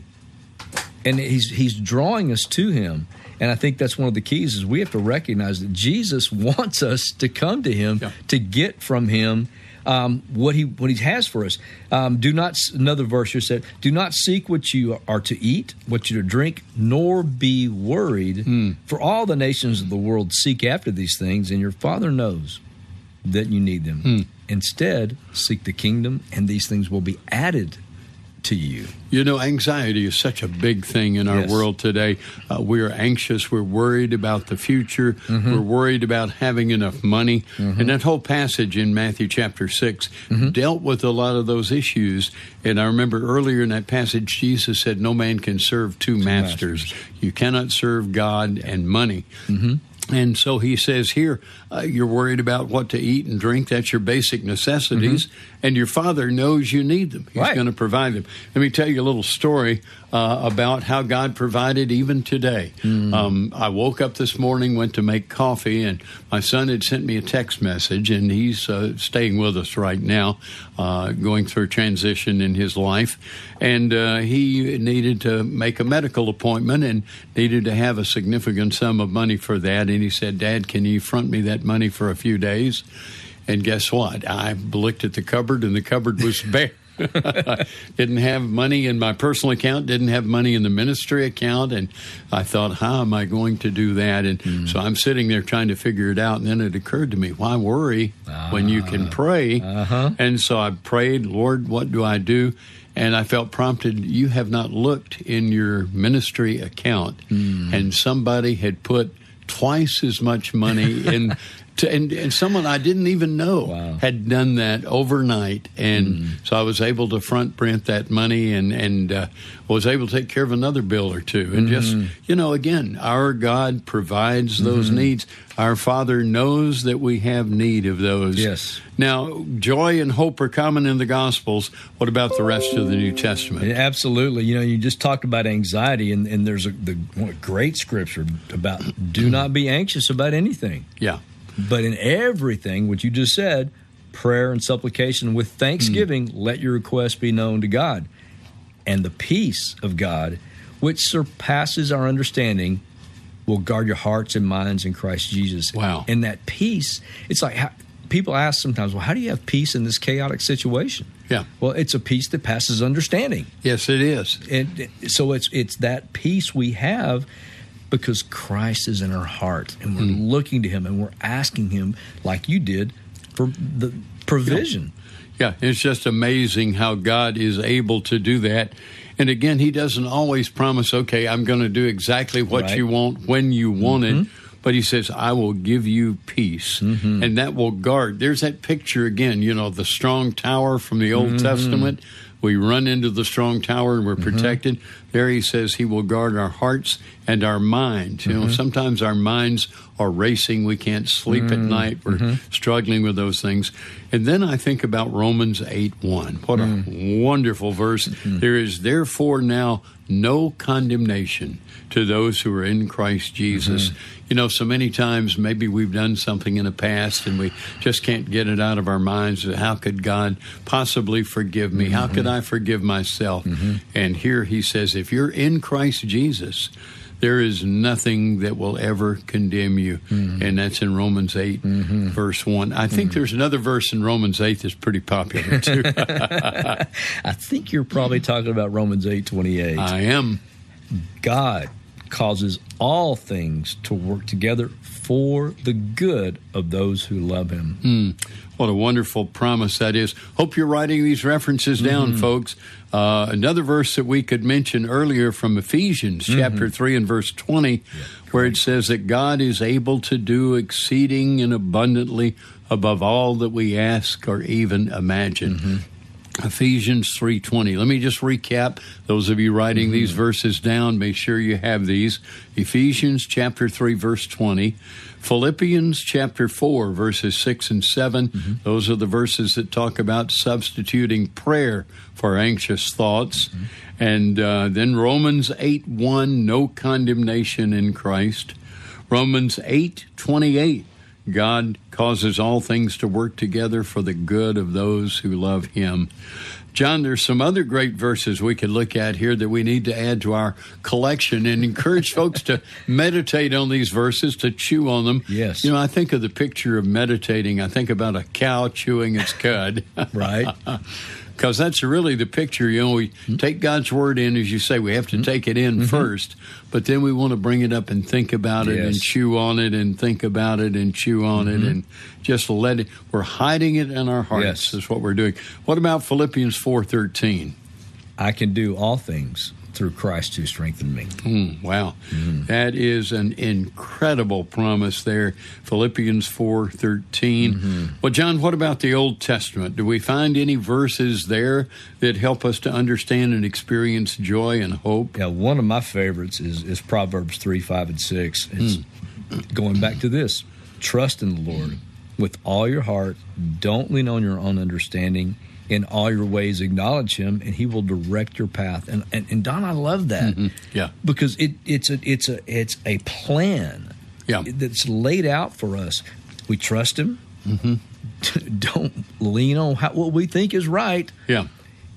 And he's he's drawing us to him. And I think that's one of the keys is we have to recognize that Jesus wants us to come to him, yeah. to get from him um, what he what he has for us. Um, do not, another verse here said, do not seek what you are to eat, what you to drink, nor be worried. Mm. For all the nations of the world seek after these things, and your Father knows that you need them. Mm. Instead, seek the kingdom, and these things will be added to you. You know, anxiety is such a big thing in our Yes. world today. Uh, we are anxious. We're worried about the future. Mm-hmm. We're worried about having enough money. Mm-hmm. And that whole passage in Matthew chapter six Mm-hmm. dealt with a lot of those issues. And I remember earlier in that passage, Jesus said, no man can serve two, masters. masters. You cannot serve God and money. Mm-hmm. And so he says here, uh, you're worried about what to eat and drink. That's your basic necessities. Mm-hmm. And your Father knows you need them. He's Right. going to provide them. Let me tell you a little story uh, about how God provided even today. Mm. Um, I woke up this morning, went to make coffee, and my son had sent me a text message, and he's uh, staying with us right now, uh, going through a transition in his life. And uh, he needed to make a medical appointment and needed to have a significant sum of money for that. And he said, Dad, can you front me that money for a few days? And guess what? I looked at the cupboard, and the cupboard was bare. Didn't have money in my personal account, didn't have money in the ministry account, and I thought, how am I going to do that? And mm. so I'm sitting there trying to figure it out, and then it occurred to me, why worry ah. when you can pray? Uh-huh. And so I prayed, Lord, what do I do? And I felt prompted, you have not looked in your ministry account, mm. and somebody had put twice as much money in. To, and, and someone I didn't even know wow. had done that overnight. And mm. so I was able to front Brent that money and, and uh, was able to take care of another bill or two. And mm. just, you know, again, our God provides those mm-hmm. needs. Our Father knows that we have need of those. Yes. Now, joy and hope are common in the Gospels. What about the rest of the New Testament? Absolutely. You know, you just talked about anxiety, and, and there's a the great scripture about do not be anxious about anything. Yeah. But in everything, what you just said, prayer and supplication with thanksgiving, mm. let your requests be known to God. And the peace of God, which surpasses our understanding, will guard your hearts and minds in Christ Jesus. Wow. And that peace, it's like how, people ask sometimes, well, how do you have peace in this chaotic situation? Yeah. Well, it's a peace that passes understanding. Yes, it is. And so it's it's that peace we have because Christ is in our heart, and we're mm. looking to Him, and we're asking Him, like you did, for the provision. Yeah. yeah, it's just amazing how God is able to do that. And again, He doesn't always promise, okay, I'm going to do exactly what right. you want when you want mm-hmm. it. But He says, I will give you peace. Mm-hmm. And that will guard. There's that picture again, you know, the strong tower from the Old mm-hmm. Testament. We run into the strong tower and we're mm-hmm. protected. There He says He will guard our hearts and our minds. You mm-hmm. know, sometimes our minds are racing. We can't sleep mm-hmm. at night. We're mm-hmm. struggling with those things. And then I think about Romans eight one. What mm-hmm. a wonderful verse. Mm-hmm. There is therefore now no condemnation to those who are in Christ Jesus. Mm-hmm. You know, so many times maybe we've done something in the past and we just can't get it out of our minds. How could God possibly forgive me? Mm-hmm. How could I forgive myself? Mm-hmm. And here He says, if you're in Christ Jesus, there is nothing that will ever condemn you. Mm-hmm. And that's in Romans eight, mm-hmm. verse one. I think mm-hmm. there's another verse in Romans eight that's pretty popular, too. I think you're probably talking about Romans eight twenty-eight. I am. God causes all things to work together for the good of those who love Him. Mm. What a wonderful promise that is. Hope you're writing these references down, mm-hmm. folks. Uh, another verse that we could mention earlier from Ephesians mm-hmm. chapter three and verse twenty, yeah, where it says that God is able to do exceeding and abundantly above all that we ask or even imagine. Mm-hmm. Ephesians three twenty. Let me just recap. Those of you writing mm-hmm. these verses down, make sure you have these. Ephesians chapter three, verse twenty. Philippians chapter four, verses six and seven. Mm-hmm. Those are the verses that talk about substituting prayer for anxious thoughts. Mm-hmm. And uh, then Romans eight one, no condemnation in Christ. Romans eight twenty-eight. God causes all things to work together for the good of those who love Him. John, there's some other great verses we could look at here that we need to add to our collection and encourage folks to meditate on these verses, to chew on them. Yes. You know, I think of the picture of meditating. I think about a cow chewing its cud. Right. Because that's really the picture. You know, we take God's word in, as you say, we have to take it in mm-hmm. first, but then we want to bring it up and think about it yes. and chew on it and think about it and chew on mm-hmm. it and just let it. We're hiding it in our hearts yes. is what we're doing. What about Philippians four thirteen? I can do all things through Christ who strengthened me. Mm, wow. Mm. That is an incredible promise there, Philippians four thirteen. Mm-hmm. Well, John, what about the Old Testament? Do we find any verses there that help us to understand and experience joy and hope? Yeah, one of my favorites is, is Proverbs three, five, and six. It's mm. going back to this. Trust in the Lord with all your heart. Don't lean on your own understanding. In all your ways, acknowledge Him, and He will direct your path. And and, and Don, I love that. Mm-hmm. Yeah, because it it's a it's a it's a plan. Yeah, that's laid out for us. We trust Him. Mm-hmm. Don't lean on how, what we think is right. Yeah,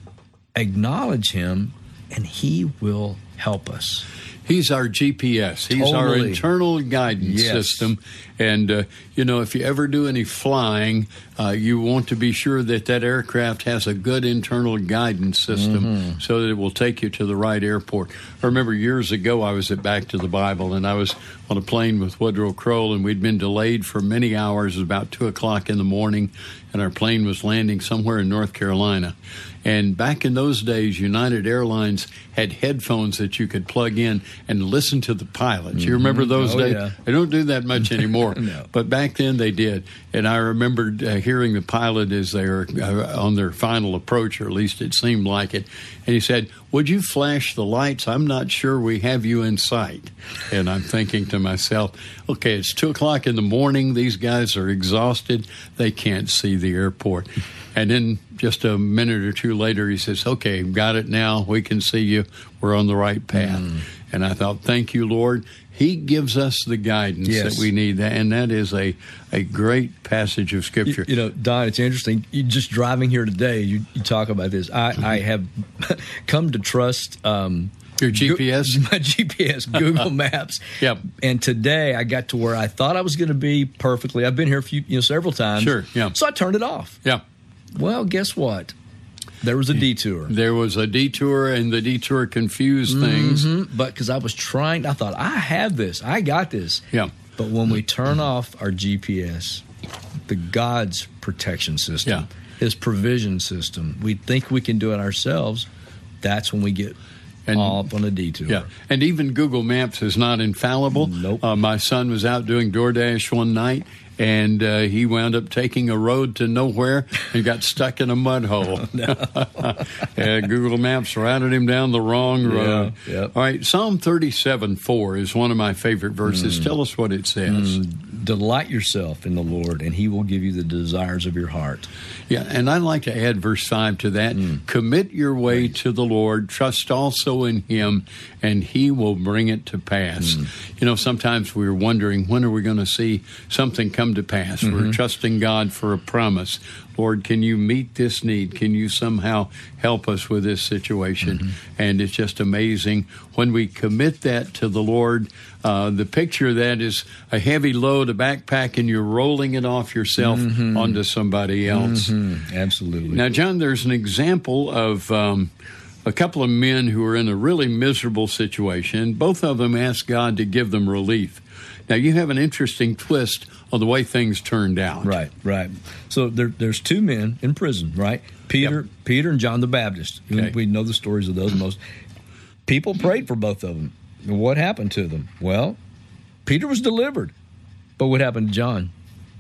acknowledge Him, and He will help us. He's our G P S. He's totally. Our internal guidance yes. system. And, uh, you know, if you ever do any flying, uh, you want to be sure that that aircraft has a good internal guidance system mm-hmm. so that it will take you to the right airport. I remember years ago I was at Back to the Bible, and I was on a plane with Woodrow Kroll, and we'd been delayed for many hours. It was about two o'clock in the morning, and our plane was landing somewhere in North Carolina. And back in those days, United Airlines had headphones that you could plug in and listen to the pilot. Mm-hmm. You remember those oh, days? Yeah. They don't do that much anymore. No. But back then they did. And I remembered uh, hearing the pilot as they were uh, on their final approach, or at least it seemed like it. And he said, "Would you flash the lights? I'm not sure we have you in sight." And I'm thinking to myself, okay, it's two o'clock in the morning. These guys are exhausted. They can't see the airport. And then just a minute or two later, he says, "Okay, got it now. We can see you. We're on the right path." Mm. And I thought, thank you, Lord. He gives us the guidance yes. that we need. And that is a, a great passage of Scripture. You, you know, Don, it's interesting. You just driving here today, you, you talk about this. I, I have come to trust um, your G P S? My G P S, Google Maps. Yep. And today I got to where I thought I was going to be perfectly. I've been here a few, you know, several times. Sure, yeah. So I turned it off. Yeah. Well, guess what? There was a detour. There was a detour, and the detour confused mm-hmm. things. But because I was trying, I thought, I have this. I got this. Yeah. But when we turn off our G P S, the God's protection system, yeah. His provision system, we think we can do it ourselves, that's when we get and, off on a detour. Yeah. And even Google Maps is not infallible. Nope. Uh, my son was out doing DoorDash one night, and uh, he wound up taking a road to nowhere and got stuck in a mud hole. uh, Google Maps routed him down the wrong road. Yeah, yep. All right, Psalm thirty-seven four is one of my favorite verses. Mm. Tell us what it says. Mm. Delight yourself in the Lord, and He will give you the desires of your heart. Yeah, and I'd like to add verse five to that. Mm. Commit your way right. to the Lord. Trust also in Him, and He will bring it to pass. Mm. You know, sometimes we're wondering, when are we going to see something come to pass? Mm-hmm. We're trusting God for a promise. Lord, can you meet this need? Can you somehow help us with this situation? Mm-hmm. And it's just amazing. When we commit that to the Lord, uh, the picture of that is a heavy load, a backpack, and you're rolling it off yourself mm-hmm. onto somebody else. Mm-hmm. Absolutely. Now, John, there's an example of um, a couple of men who are in a really miserable situation. Both of them asked God to give them relief. Now, you have an interesting twist on the way things turned out. Right, right. So there, there's two men in prison, right? Peter, yep. Peter and John the Baptist. Okay. We know the stories of those most. People prayed for both of them. What happened to them? Well, Peter was delivered. But what happened to John?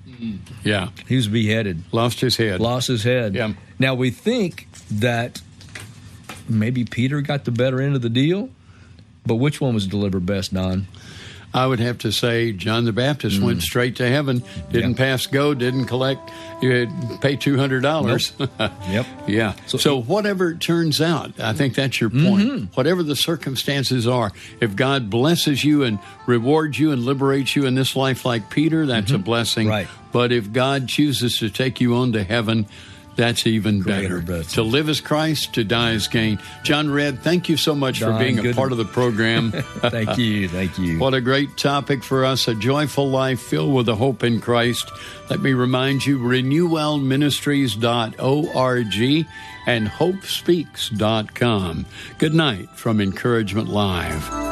Yeah. He was beheaded. Lost his head. Lost his head. Yeah. Now, we think that maybe Peter got the better end of the deal, but which one was delivered best, Don? I would have to say John the Baptist mm. went straight to heaven, didn't yeah. pass go, didn't collect, you had pay two hundred dollars. Nope. Yep. Yeah. So, so whatever it turns out, I think that's your point. Mm-hmm. Whatever the circumstances are, if God blesses you and rewards you and liberates you in this life like Peter, that's mm-hmm. a blessing. Right. But if God chooses to take you on to heaven, That's even Greater better. blessings. To live as Christ, to die as gain. John Redd, thank you so much Don, for being a good. part of the program. Thank you. Thank you. What a great topic for us, a joyful life filled with a hope in Christ. Let me remind you, renewal ministries dot org and hope speaks dot com. Good night from Encouragement Live.